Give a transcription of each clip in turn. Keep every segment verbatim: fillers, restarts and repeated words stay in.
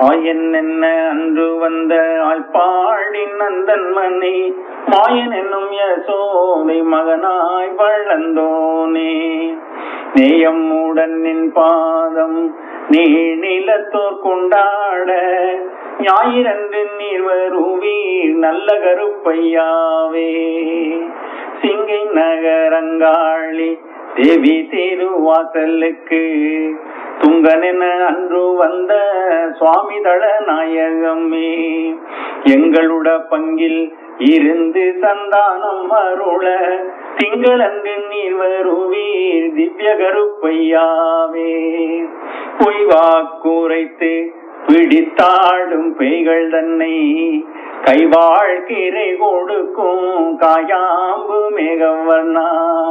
ஆயன் என்ன அன்று வந்த ஆழ்பாடி நந்தன் மணி மாயன் என்னும் யசோதை மகனாய் வளர்ந்தோனே. நேயம்முடன் நின் பாதம் நீ நிலத்தோர் கொண்டாட ஞாயிறன்று நீர் வருவீர் நல்ல கருப்பையாவே. சிங்கை நகரங்காளி தேவி திருவாசலுக்கு துங்கனென அன்று வந்த சுவாமி தள நாயகமே. எங்களுட பங்கில் இருந்து சந்தானம் அருள திங்களன்று நீர் வருவீர் திவ்ய கருப்பையாவே. பொய்வாக்குரைத்து பிடித்தாடும் பேய்கள் தன்னை கைவாழ்கிறை கொடுக்கும் காயாம்பு மேகவர்ணா.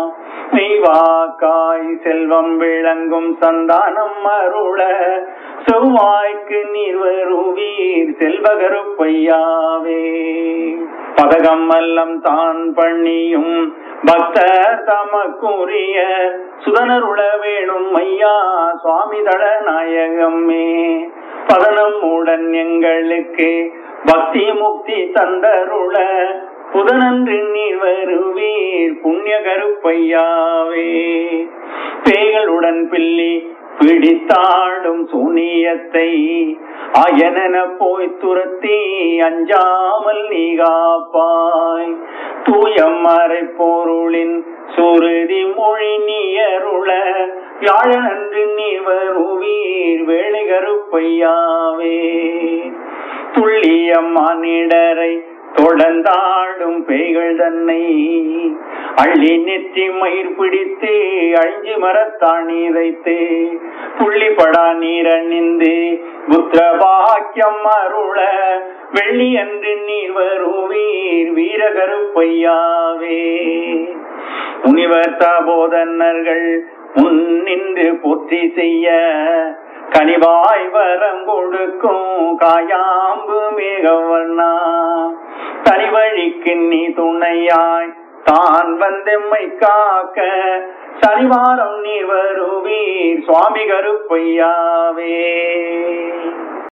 மெய்வாக்காய் செல்வம் விளங்கும் சந்தானம் அருள செவ்வாய்க்கு நீர் வருவீர் செல்வ கருப்பையாவே. பதகம் அல்லம் தான் பண்ணியும் பக்தர் தமக்குரிய சுதனருள வேணும் ஐயா சுவாமி தள நாயகமே. பதனம் உடன் எங்களுக்கு பக்தி முக்தி தந்தருள புதனன்று நீர் வருவீர் புண்ணிய கருப்பையாவே. பேய்களுடன் பில்லி பிடித்தாடும் சூனியத்தை ஆயனென போய் துரத்தி அஞ்சாமல் நீ காப்பாய். தூயமறை பொருளின் சுருதி மொழி நீயருள வியாழனன்று நீர் வருவீர் வேளை கருப்பையாவே. துள்ளிய மானிடரை தொடர்ந்தாடும் பேய்கள் தன்னை அள்ளி நெற்றி மயிர் பிடித்து அழிஞ்சு மரத்தாணி வைத்து புள்ளிப்படா நீரணிந்து புத்திர பாக்கியம் அருள வெள்ளி அன்று நீர் வருவீர் வீர கருப்பையாவே. முனிவர் தபோதனர்கள் முன் நின்று போற்றி செய்ய கனிவாய் வரம் கொடுக்கும் காயாம்பு மேகவர்ணா. தனிவழிக்கு நீ துணையாய் தான் வந்தெம்மை காக்க சனிவாரம் நீர் வருவீர் சுவாமி கருப்பையாவே.